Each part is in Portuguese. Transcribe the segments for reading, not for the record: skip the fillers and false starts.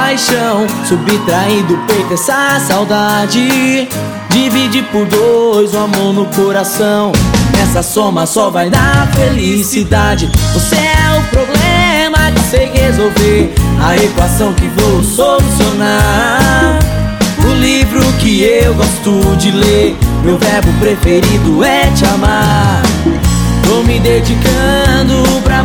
paixão, subtrair do peito essa saudade. Divide por dois o amor no coração. Essa soma só vai dar felicidade. Você é o problema que sei resolver, a equação que vou solucionar. O livro que eu gosto de ler, meu verbo preferido é te amar. Tô me dedicando pra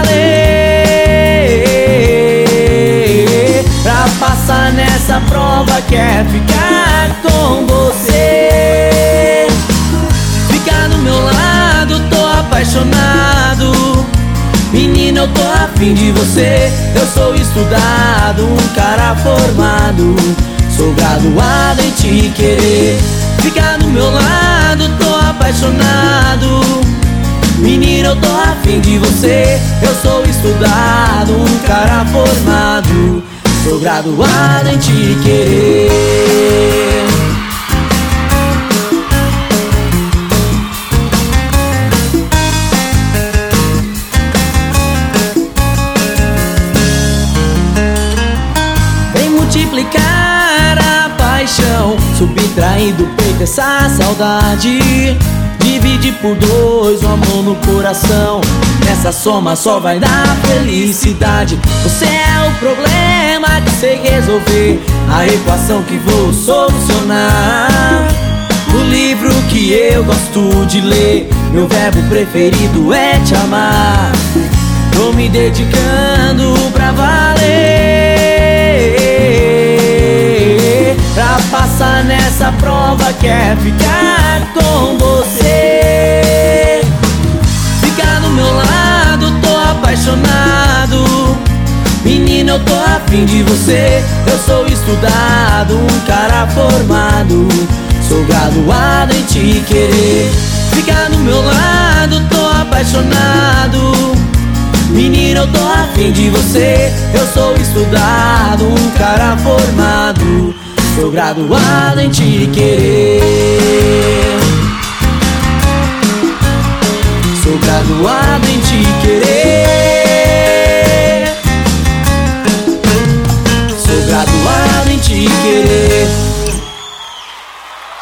valer, pra passar nessa prova quer ficar com você. Ficar do meu lado, tô apaixonado. Menina, eu tô afim de você. Eu sou estudado, um cara formado, sou graduado em te querer. Ficar do meu lado, tô apaixonado. Menina, eu tô afim de você. Eu sou estudado, um cara formado, sou graduado em te querer. Vem multiplicar a paixão, subtrair do peito essa saudade. Divide por dois o amor no coração. Essa soma só vai dar felicidade. Você é o problema que sei resolver, a equação que vou solucionar. O livro que eu gosto de ler, meu verbo preferido é te amar. Tô me dedicando pra valer, pra passar nessa prova quer ficar com você. Ficar do meu lado, tô apaixonado. Menina, eu tô afim de você. Eu sou estudado, um cara formado, sou graduado em te querer. Ficar do meu lado, tô apaixonado. Menina, eu tô afim de você. Eu sou estudado, um cara formado, sou graduado em te querer. Sou graduado em te querer.